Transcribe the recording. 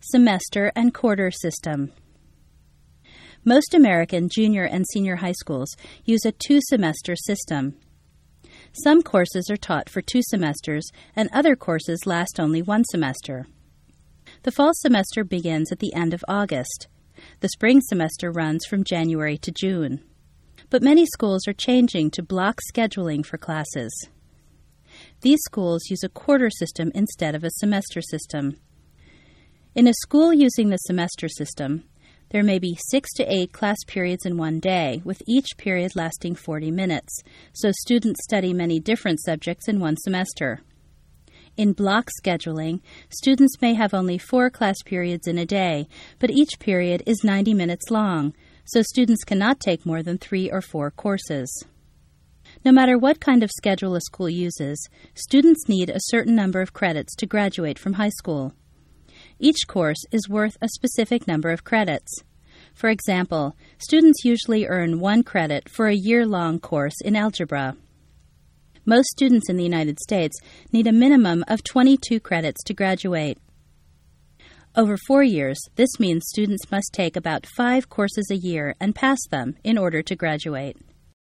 Semester and quarter system. Most American junior and senior high schools use a two-semester system. Some courses are taught for 2 semesters, and other courses last only 1 semester. The fall semester begins at the end of August. The spring semester runs from January to June. But many schools are changing to block scheduling for classes. These schools use a quarter system instead of a semester system. In a school using the semester system, there may be 6 to 8 class periods in one day, with each period lasting 40 minutes, so students study many different subjects in one semester. In block scheduling, students may have only 4 class periods in a day, but each period is 90 minutes long, so students cannot take more than 3 or 4 courses. No matter what kind of schedule a school uses, students need a certain number of credits to graduate from high school. Each course is worth a specific number of credits. For example, students usually earn 1 credit for a year-long course in algebra. Most students in the United States need a minimum of 22 credits to graduate. Over 4 years, this means students must take about 5 courses a year and pass them in order to graduate.